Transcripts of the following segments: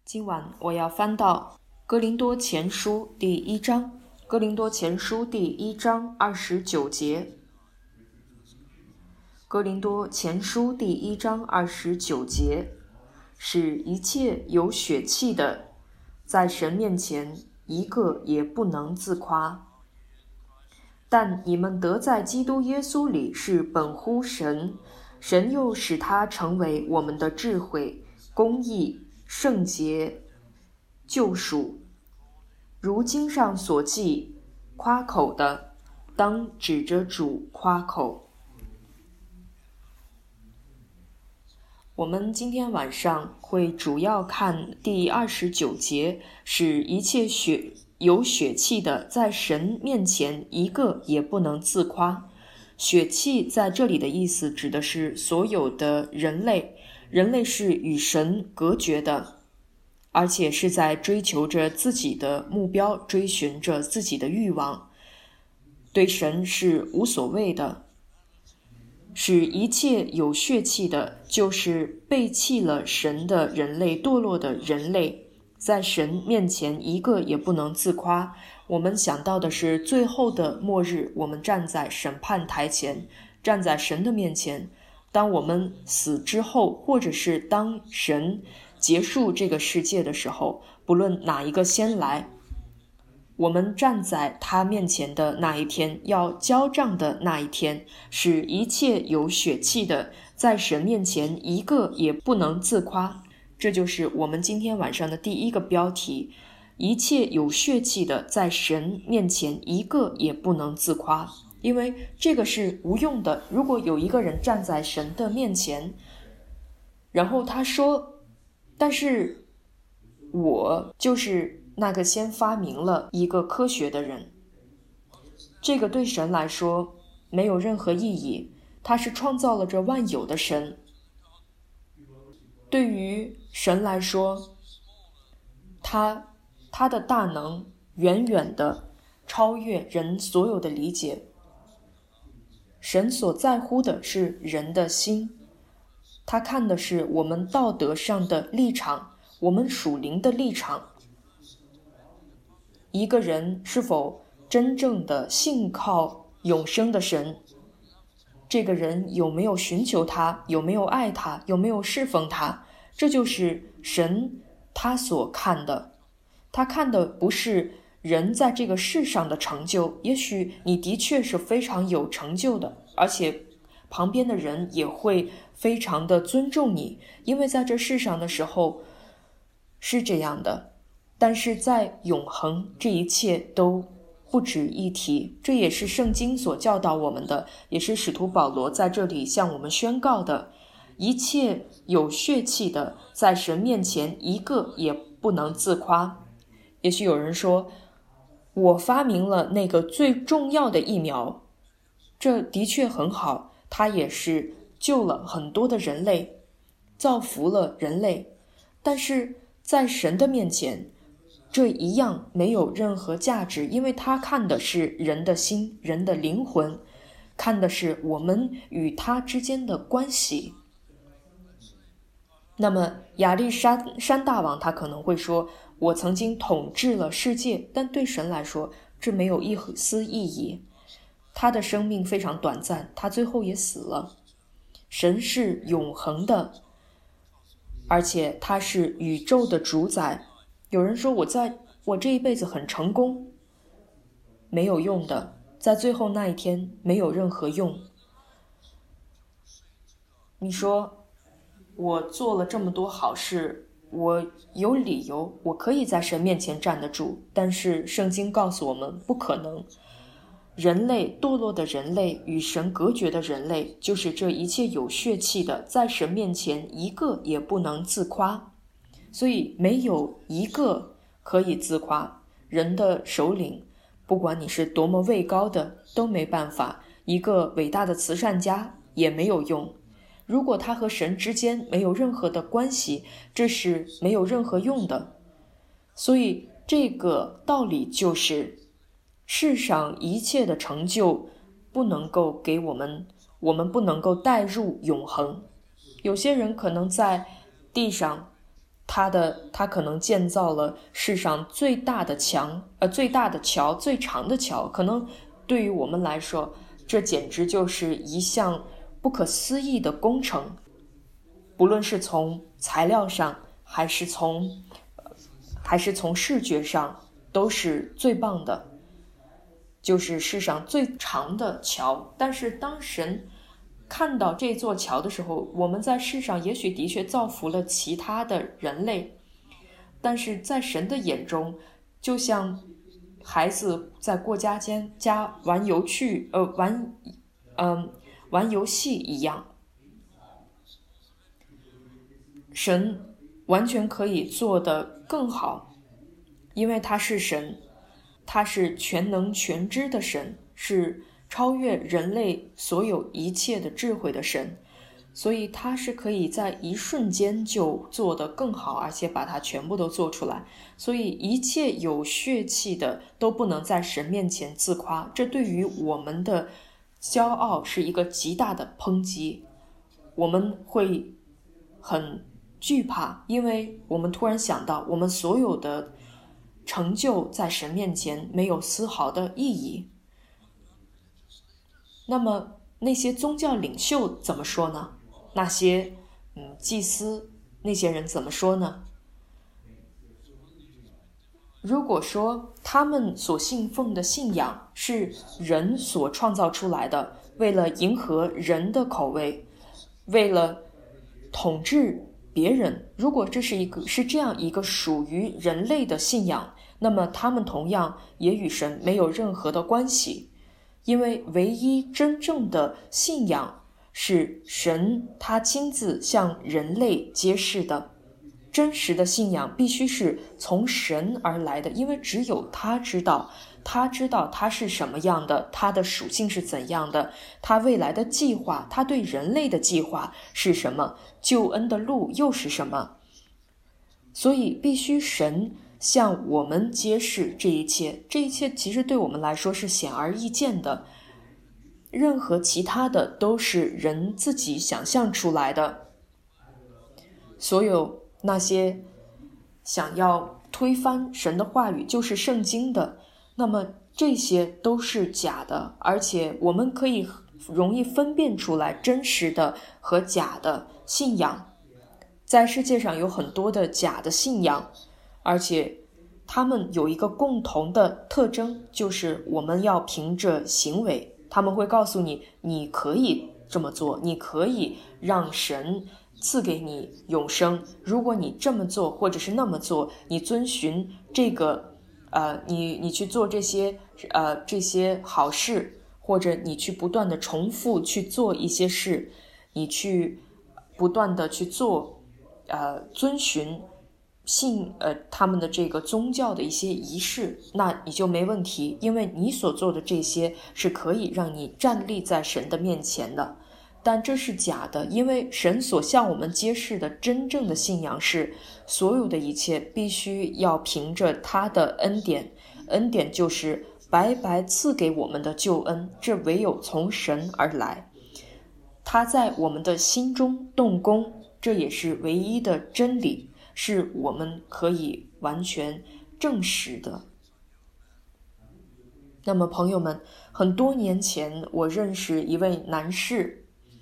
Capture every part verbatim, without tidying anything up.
今晚我要翻到哥林多前书第一章，哥林多前书第一章二十九节。哥林多前书第一章二十九节，使一切有血气的，在神面前一个也不能自夸。但你们得在基督耶稣里是本乎神，神又使他成为我们的智慧、公义、圣洁、救赎。如经上所记，夸口的当指着主夸口。我们今天晚上会主要看第二十九节，使一切血有血气的，在神面前一个也不能自夸。血气在这里的意思指的是所有的人类，人类是与神隔绝的，而且是在追求着自己的目标，追寻着自己的欲望，对神是无所谓的。使一切有血气的，就是背弃了神的人类，堕落的人类，在神面前一个也不能自夸。我们想到的是最后的末日，我们站在审判台前，站在神的面前。当我们死之后，或者是当神结束这个世界的时候，不论哪一个先来，我们站在他面前的那一天，要交账的那一天，使一切有血气的，在神面前一个也不能自夸。这就是我们今天晚上的第一个标题，一切有血气的，在神面前一个也不能自夸。因为这个是无用的。如果有一个人站在神的面前，然后他说，但是我就是那个先发明了一个科学的人，这个对神来说没有任何意义。他是创造了这万有的神，对于神来说，他他的大能远远的超越人所有的理解。神所在乎的是人的心，他看的是我们道德上的立场，我们属灵的立场。一个人是否真正的信靠永生的神，这个人有没有寻求他，有没有爱他，有没有侍奉他，这就是神他所看的。他看的不是人在这个世上的成就，也许你的确是非常有成就的，而且旁边的人也会非常的尊重你，因为在这世上的时候是这样的。但是在永恒，这一切都不值一提。这也是圣经所教导我们的，也是使徒保罗在这里向我们宣告的。一切有血气的，在神面前一个也不能自夸。也许有人说，我发明了那个最重要的疫苗，这的确很好，它也是救了很多的人类，造福了人类。但是在神的面前，这一样没有任何价值，因为他看的是人的心，人的灵魂，看的是我们与他之间的关系。那么亚历山山大王他可能会说，我曾经统治了世界，但对神来说这没有一丝意义。他的生命非常短暂，他最后也死了。神是永恒的，而且他是宇宙的主宰。有人说，我在我这一辈子很成功，没有用的，在最后那一天没有任何用。你说我做了这么多好事，我有理由，我可以在神面前站得住，但是圣经告诉我们不可能。人类堕落的人类，与神隔绝的人类，就是这一切有血气的，在神面前一个也不能自夸。所以没有一个可以自夸。人的首领，不管你是多么位高的，都没办法。一个伟大的慈善家也没有用。如果他和神之间没有任何的关系，这是没有任何用的。所以这个道理就是，世上一切的成就不能够给我们，我们不能够带入永恒。有些人可能在地上他的他可能建造了世上最大的墙，呃，最大的桥，最长的桥。可能对于我们来说，这简直就是一项不可思议的工程，不论是从材料上，还是从，还是从视觉上，都是最棒的，就是世上最长的桥。但是当神看到这座桥的时候，我们在世上也许的确造福了其他的人类，但是在神的眼中，就像孩子在过家间家玩游趣，呃，玩，嗯、呃，玩游戏一样，神完全可以做得更好，因为他是神，他是全能全知的神，是超越人类所有一切的智慧的神，所以他是可以在一瞬间就做得更好，而且把它全部都做出来。所以一切有血气的都不能在神面前自夸，这对于我们的骄傲是一个极大的抨击。我们会很惧怕，因为我们突然想到，我们所有的成就在神面前没有丝毫的意义。那么那些宗教领袖怎么说呢？那些嗯祭司，那些人怎么说呢？如果说他们所信奉的信仰是人所创造出来的，为了迎合人的口味，为了统治别人，如果这是一个是这样一个属于人类的信仰，那么他们同样也与神没有任何的关系，因为唯一真正的信仰是神他亲自向人类揭示的。真实的信仰必须是从神而来的，因为只有他知道，他知道他是什么样的，他的属性是怎样的，他未来的计划，他对人类的计划是什么，救恩的路又是什么。所以必须神向我们揭示这一切，这一切其实对我们来说是显而易见的，任何其他的都是人自己想象出来的。所有那些想要推翻神的话语就是圣经的，那么这些都是假的，而且我们可以容易分辨出来真实的和假的信仰。在世界上有很多的假的信仰，而且他们有一个共同的特征，就是我们要凭着行为。他们会告诉你，你可以这么做，你可以让神赐给你永生，如果你这么做或者是那么做，你遵循这个呃你你去做这些呃这些好事，或者你去不断的重复去做一些事，你去不断的去做呃遵循信呃他们的这个宗教的一些仪式，那你就没问题，因为你所做的这些是可以让你站立在神的面前的。但这是假的，因为神所向我们揭示的真正的信仰是，所有的一切必须要凭着他的恩典，恩典就是白白赐给我们的救恩，这唯有从神而来，他在我们的心中动工，这也是唯一的真理，是我们可以完全证实的。那么朋友们，很多年前我认识一位男士，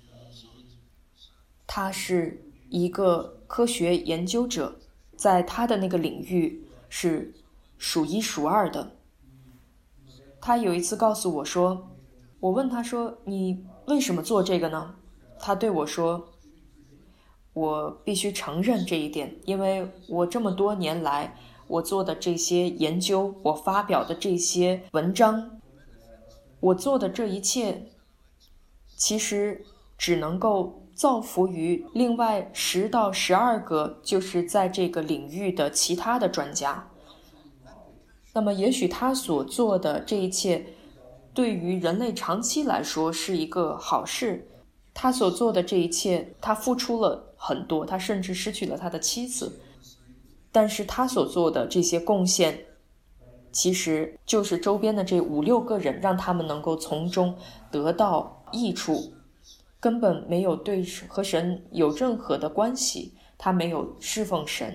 他是一个科学研究者，在他的那个领域是数一数二的。他有一次告诉我说，我问他说，你为什么做这个呢？他对我说，我必须承认这一点，因为我这么多年来我做的这些研究，我发表的这些文章，我做的这一切其实只能够造福于另外十到十二个就是在这个领域的其他的专家。那么也许他所做的这一切对于人类长期来说是一个好事，他所做的这一切，他付出了很多，他甚至失去了他的妻子，但是他所做的这些贡献其实就是周边的这五六个人，让他们能够从中得到益处，根本没有对和神有任何的关系，他没有侍奉神。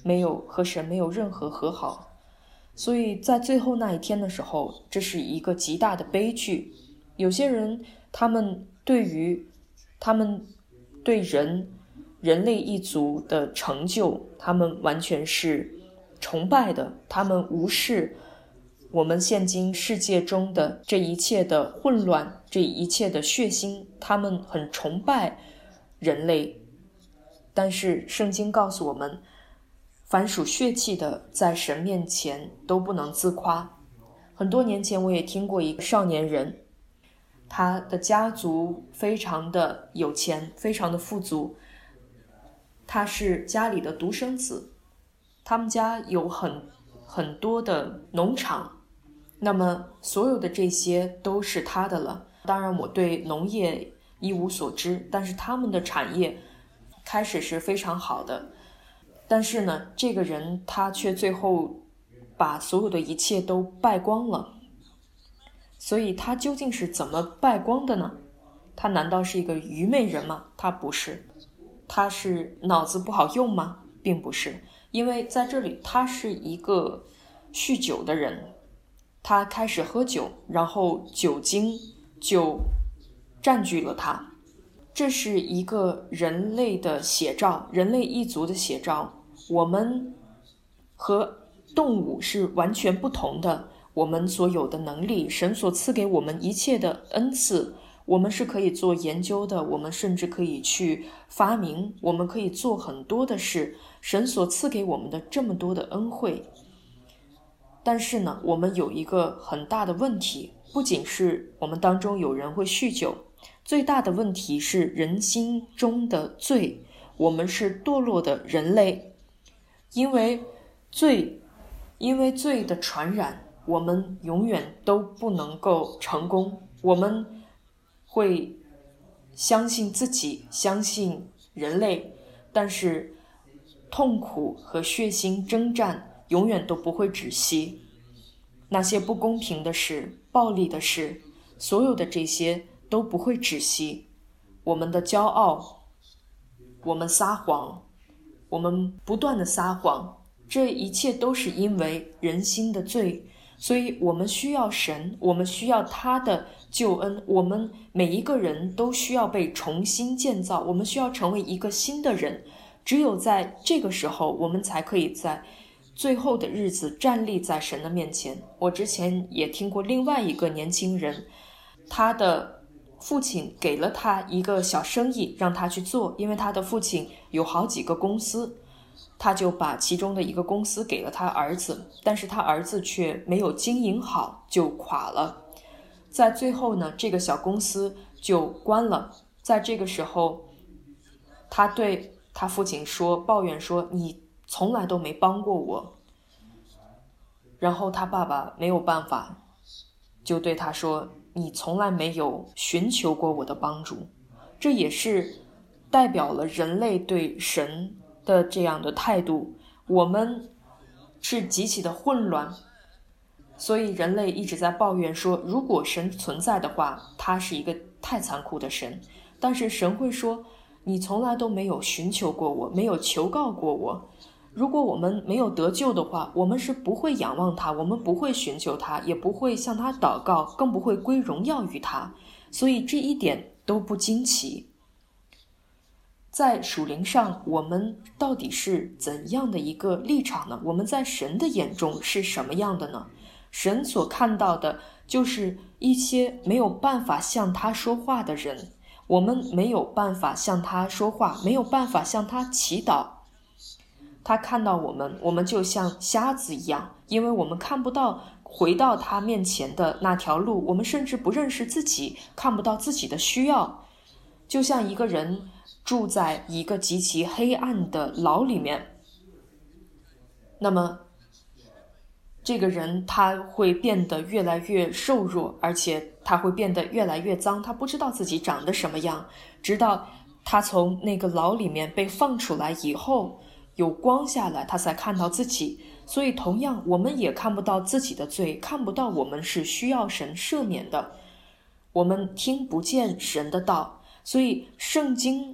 没有和神没有任何和好。所以在最后那一天的时候，这是一个极大的悲剧。有些人他们对于他们对人人类一族的成就，他们完全是崇拜的，他们无视我们现今世界中的这一切的混乱，这一切的血腥，他们很崇拜人类。但是圣经告诉我们，凡属血气的在神面前都不能自夸。很多年前我也听过一个少年人，他的家族非常的有钱，非常的富足，他是家里的独生子，他们家有很很多的农场，那么所有的这些都是他的了。当然我对农业一无所知，但是他们的产业开始是非常好的。但是呢，这个人他却最后把所有的一切都败光了。所以他究竟是怎么败光的呢？他难道是一个愚昧人吗？他不是。他是脑子不好用吗？并不是。因为在这里他是一个酗酒的人，他开始喝酒，然后酒精就占据了他。这是一个人类的写照，人类一族的写照。我们和动物是完全不同的，我们所有的能力，神所赐给我们一切的恩赐，我们是可以做研究的，我们甚至可以去发明，我们可以做很多的事，神所赐给我们的这么多的恩惠。但是呢，我们有一个很大的问题，不仅是我们当中有人会酗酒，最大的问题是人心中的罪。我们是堕落的人类，因为罪，因为罪的传染，我们永远都不能够成功。我们会相信自己，相信人类，但是痛苦和血腥征战永远都不会止息。那些不公平的事，暴力的事，所有的这些都不会止息。我们的骄傲，我们撒谎，我们不断的撒谎，这一切都是因为人心的罪。所以我们需要神，我们需要他的救恩，我们每一个人都需要被重新建造，我们需要成为一个新的人。只有在这个时候，我们才可以在最后的日子站立在神的面前。我之前也听过另外一个年轻人，他的父亲给了他一个小生意让他去做，因为他的父亲有好几个公司，他就把其中的一个公司给了他儿子，但是他儿子却没有经营好，就垮了。在最后呢，这个小公司就关了。在这个时候，他对他父亲说，抱怨说，你从来都没帮过我。然后他爸爸没有办法，就对他说，你从来没有寻求过我的帮助。这也是代表了人类对神的这样的态度。我们是极其的混乱，所以人类一直在抱怨说，如果神存在的话，他是一个太残酷的神。但是神会说，你从来都没有寻求过我，没有求告过我。如果我们没有得救的话，我们是不会仰望他，我们不会寻求他，也不会向他祷告，更不会归荣耀于他。所以这一点都不惊奇。在属灵上，我们到底是怎样的一个立场呢？我们在神的眼中是什么样的呢？神所看到的就是一些没有办法向他说话的人，我们没有办法向他说话，没有办法向他祈祷。他看到我们，我们就像瞎子一样，因为我们看不到回到他面前的那条路，我们甚至不认识自己，看不到自己的需要。就像一个人住在一个极其黑暗的牢里面，那么这个人他会变得越来越瘦弱，而且他会变得越来越脏，他不知道自己长得什么样，直到他从那个牢里面被放出来以后，有光下来，他才看到自己。所以同样，我们也看不到自己的罪，看不到我们是需要神赦免的，我们听不见神的道。所以圣经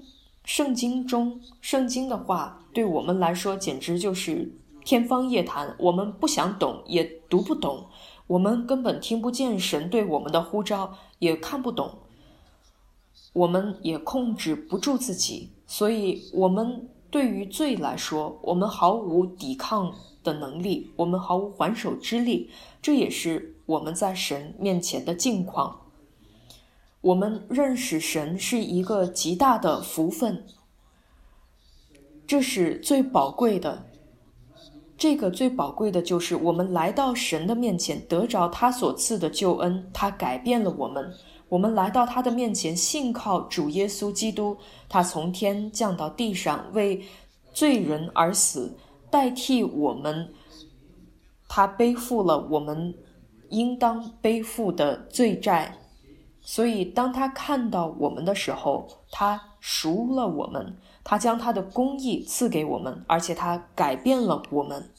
圣经中，圣经的话对我们来说简直就是天方夜谭，我们不想懂，也读不懂，我们根本听不见神对我们的呼召，也看不懂，我们也控制不住自己，所以我们对于罪来说，我们毫无抵抗的能力，我们毫无还手之力，这也是我们在神面前的境况。我们认识神是一个极大的福分，这是最宝贵的。这个最宝贵的就是我们来到神的面前，得着他所赐的救恩，他改变了我们。我们来到他的面前，信靠主耶稣基督，他从天降到地上，为罪人而死，代替我们，他背负了我们应当背负的罪债。所以当他看到我们的时候，他赎了我们，他将他的公义赐给我们，而且他改变了我们。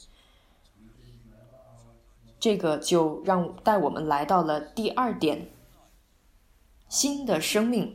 这个就让带我们来到了第二点，新的生命。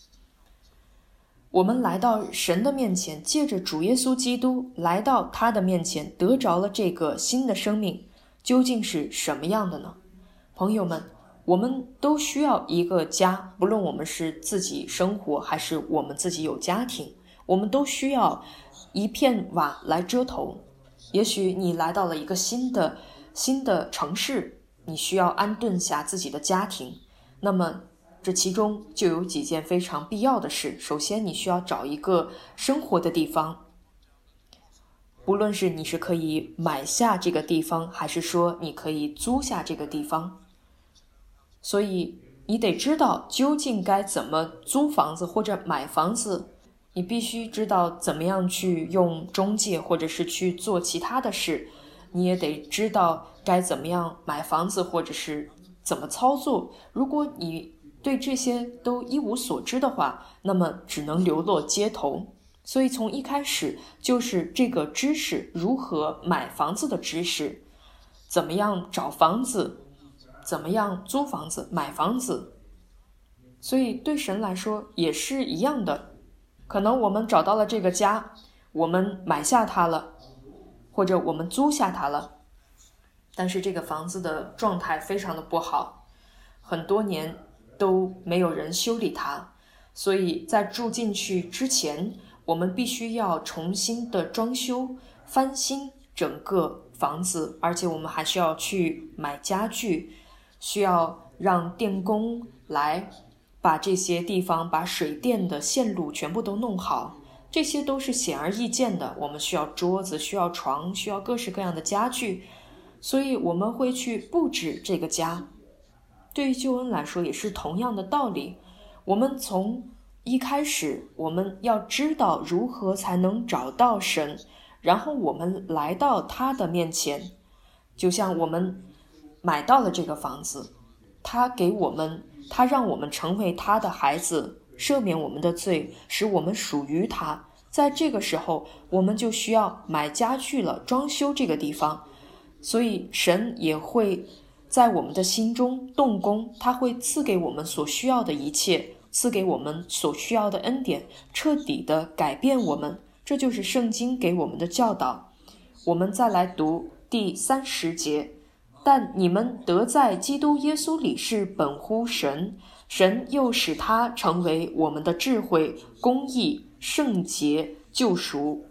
我们来到神的面前，借着主耶稣基督来到他的面前，得着了这个新的生命，究竟是什么样的呢？朋友们，我们都需要一个家，不论我们是自己生活还是我们自己有家庭，我们都需要一片瓦来遮头。也许你来到了一个新的新的城市，你需要安顿下自己的家庭，那么这其中就有几件非常必要的事。首先，你需要找一个生活的地方，不论是你是可以买下这个地方，还是说你可以租下这个地方。所以你得知道究竟该怎么租房子或者买房子，你必须知道怎么样去用中介，或者是去做其他的事。你也得知道该怎么样买房子，或者是怎么操作。如果你对这些都一无所知的话，那么只能流落街头。所以从一开始就是这个知识，如何买房子的知识，怎么样找房子，怎么样租房子，买房子。所以对神来说也是一样的，可能我们找到了这个家，我们买下它了，或者我们租下它了，但是这个房子的状态非常的不好，很多年都没有人修理它，所以在住进去之前，我们必须要重新的装修，翻新整个房子，而且我们还需要去买家具，需要让电工来把这些地方，把水电的线路全部都弄好。这些都是显而易见的，我们需要桌子，需要床，需要各式各样的家具，所以我们会去布置这个家。对于救恩来说也是同样的道理，我们从一开始我们要知道如何才能找到神，然后我们来到他的面前，就像我们买到了这个房子，他给我们，他让我们成为他的孩子，赦免我们的罪，使我们属于他。在这个时候我们就需要买家具了，装修这个地方，所以神也会在我们的心中动工，他会赐给我们所需要的一切，赐给我们所需要的恩典，彻底的改变我们。这就是圣经给我们的教导。我们再来读第三十节，但你们得在基督耶稣里是本乎神，神又使他成为我们的智慧、公义、圣洁、救赎。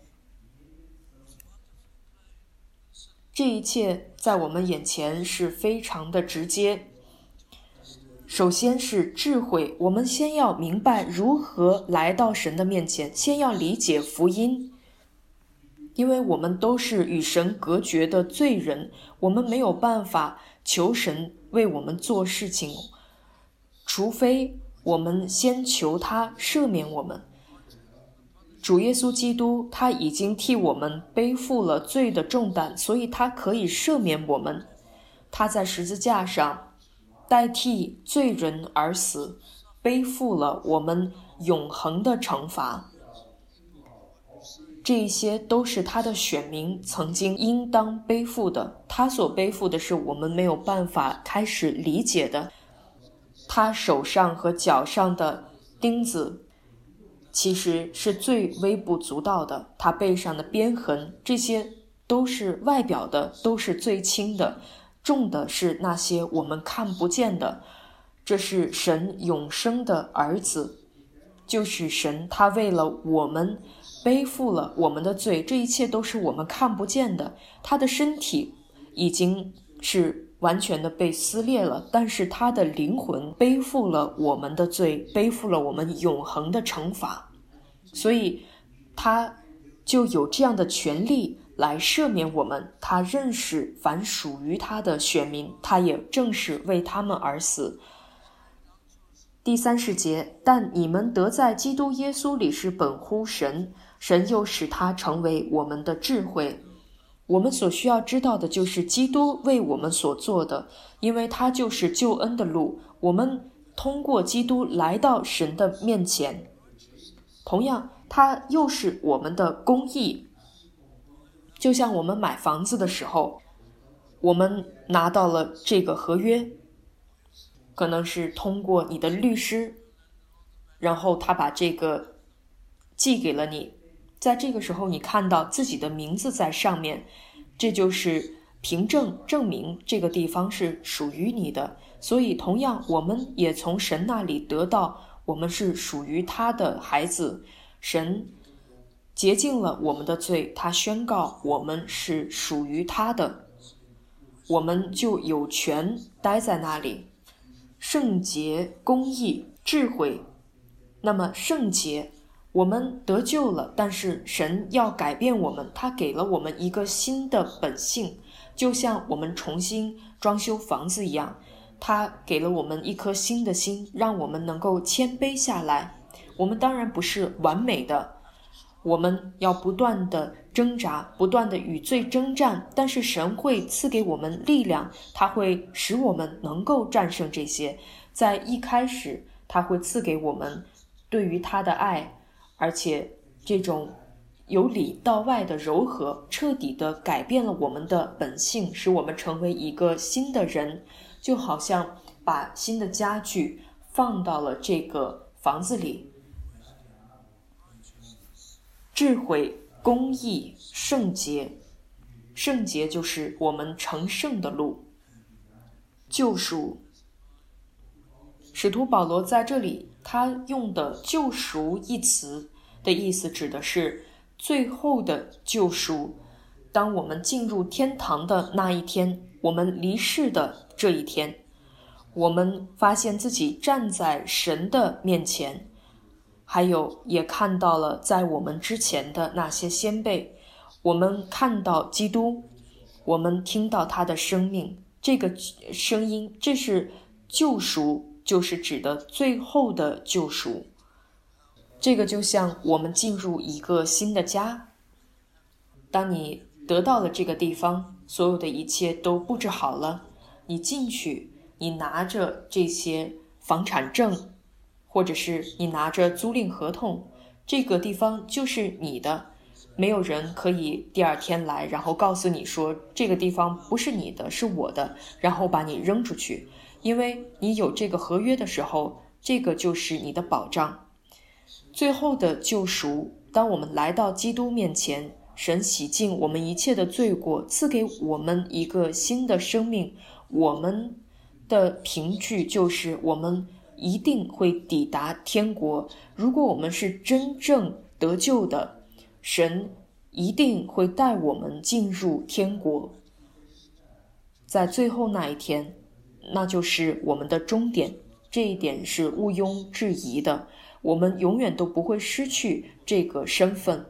这一切在我们眼前是非常的直接。首先是智慧，我们先要明白如何来到神的面前，先要理解福音。因为我们都是与神隔绝的罪人，我们没有办法求神为我们做事情，除非我们先求他赦免我们。主耶稣基督他已经替我们背负了罪的重担，所以他可以赦免我们。他在十字架上代替罪人而死，背负了我们永恒的惩罚。这一些都是他的选民曾经应当背负的，他所背负的是我们没有办法开始理解的。他手上和脚上的钉子其实是最微不足道的，他背上的鞭痕，这些都是外表的，都是最轻的，重的是那些我们看不见的。这是神永生的儿子，就是神，他为了我们背负了我们的罪，这一切都是我们看不见的。他的身体已经是完全的被撕裂了，但是他的灵魂背负了我们的罪，背负了我们永恒的惩罚，所以他就有这样的权利来赦免我们。他认识凡属于他的选民，他也正是为他们而死。第三十节，但你们得在基督耶稣里是本乎神，神又使他成为我们的智慧。我们所需要知道的就是基督为我们所做的，因为他就是救恩的路，我们通过基督来到神的面前。同样，他又是我们的公义。就像我们买房子的时候，我们拿到了这个合约，可能是通过你的律师，然后他把这个寄给了你，在这个时候你看到自己的名字在上面，这就是凭证证明这个地方是属于你的。所以同样，我们也从神那里得到我们是属于他的孩子，神洁净了我们的罪，他宣告我们是属于他的，我们就有权待在那里。圣洁、公义、智慧。那么圣洁，我们得救了，但是神要改变我们，他给了我们一个新的本性，就像我们重新装修房子一样，他给了我们一颗新的心，让我们能够谦卑下来。我们当然不是完美的，我们要不断的挣扎，不断的与罪征战，但是神会赐给我们力量，他会使我们能够战胜这些。在一开始，他会赐给我们对于他的爱，而且这种由里到外的柔和，彻底的改变了我们的本性，使我们成为一个新的人，就好像把新的家具放到了这个房子里。智慧、公义、圣洁。圣洁就是我们成圣的路。救赎，使徒保罗在这里他用的救赎一词的意思指的是最后的救赎。当我们进入天堂的那一天，我们离世的这一天，我们发现自己站在神的面前，还有也看到了在我们之前的那些先辈，我们看到基督，我们听到他的生命，这个声音，这是救赎，就是指的最后的救赎。这个就像我们进入一个新的家，当你得到了这个地方，所有的一切都布置好了，你进去，你拿着这些房产证，或者是你拿着租赁合同，这个地方就是你的，没有人可以第二天来，然后告诉你说这个地方不是你的，是我的，然后把你扔出去。因为你有这个合约的时候，这个就是你的保障。最后的救赎，当我们来到基督面前，神洗净我们一切的罪过，赐给我们一个新的生命，我们的凭据就是我们一定会抵达天国。如果我们是真正得救的，神一定会带我们进入天国。在最后那一天，那就是我们的终点，这一点是毋庸置疑的，我们永远都不会失去这个身份。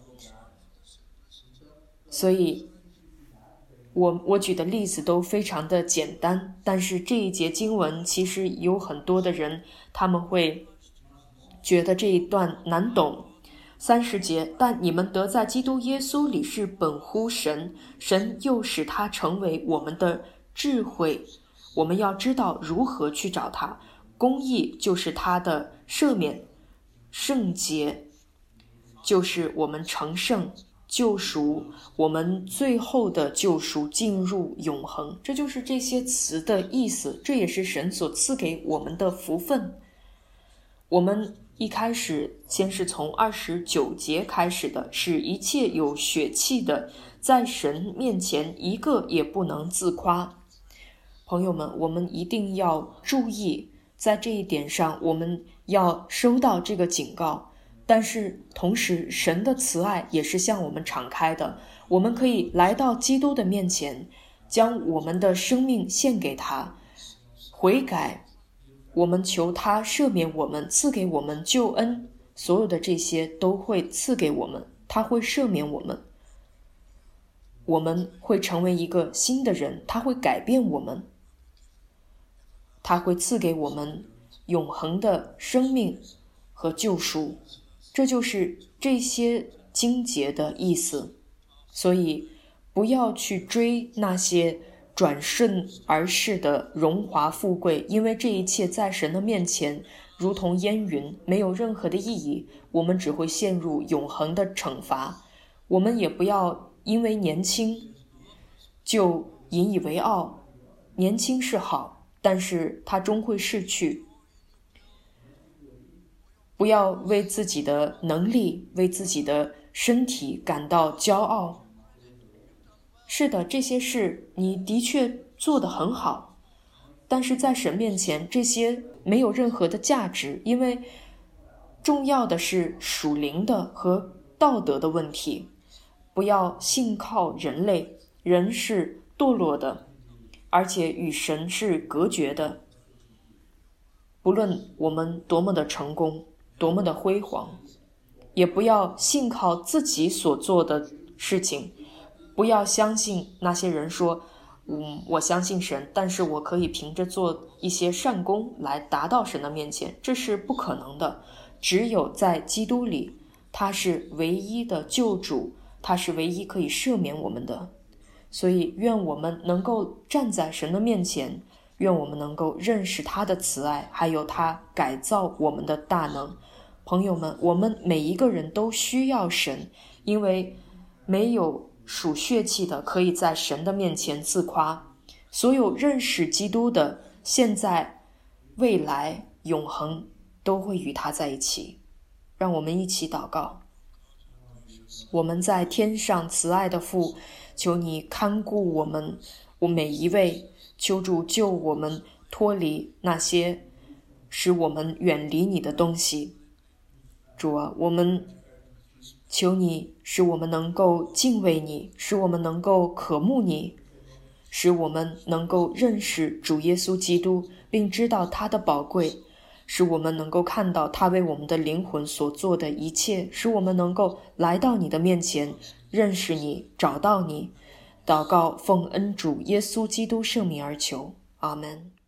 所以我我举的例子都非常的简单，但是这一节经文其实有很多的人他们会觉得这一段难懂。三十节，但你们得在基督耶稣里是本乎神，神又使他成为我们的智慧。我们要知道如何去找他。公义就是他的赦免，圣洁就是我们成圣，救赎，我们最后的救赎，进入永恒。这就是这些词的意思，这也是神所赐给我们的福分。我们一开始先是从二十九节开始的，使一切有血气的在神面前一个也不能自夸。朋友们，我们一定要注意，在这一点上我们要收到这个警告，但是同时神的慈爱也是向我们敞开的，我们可以来到基督的面前，将我们的生命献给他，悔改，我们求他赦免我们，赐给我们救恩，所有的这些都会赐给我们，他会赦免我们，我们会成为一个新的人，他会改变我们，他会赐给我们永恒的生命和救赎，这就是这些经节的意思。所以不要去追那些转瞬而逝的荣华富贵，因为这一切在神的面前如同烟云，没有任何的意义，我们只会陷入永恒的惩罚。我们也不要因为年轻就引以为傲，年轻是好，但是它终会逝去。不要为自己的能力，为自己的身体感到骄傲。是的，这些事你的确做得很好，但是在神面前这些没有任何的价值，因为重要的是属灵的和道德的问题。不要信靠人类，人是堕落的，而且与神是隔绝的。不论我们多么的成功，多么的辉煌，也不要信靠自己所做的事情。不要相信那些人说，嗯，我相信神，但是我可以凭着做一些善功来达到神的面前，这是不可能的。只有在基督里，他是唯一的救主，他是唯一可以赦免我们的。所以愿我们能够站在神的面前，愿我们能够认识他的慈爱，还有他改造我们的大能。朋友们，我们每一个人都需要神，因为没有属血气的可以在神的面前自夸，所有认识基督的，现在、未来、永恒都会与他在一起。让我们一起祷告。我们在天上慈爱的父，求你看顾我们，我每一位，求主救我们脱离那些使我们远离你的东西。主啊，我们求你使我们能够敬畏你，使我们能够渴慕你，使我们能够认识主耶稣基督，并知道他的宝贵，使我们能够看到他为我们的灵魂所做的一切，使我们能够来到你的面前，认识你，找到你。祷告奉恩主耶稣基督圣名而求，阿们。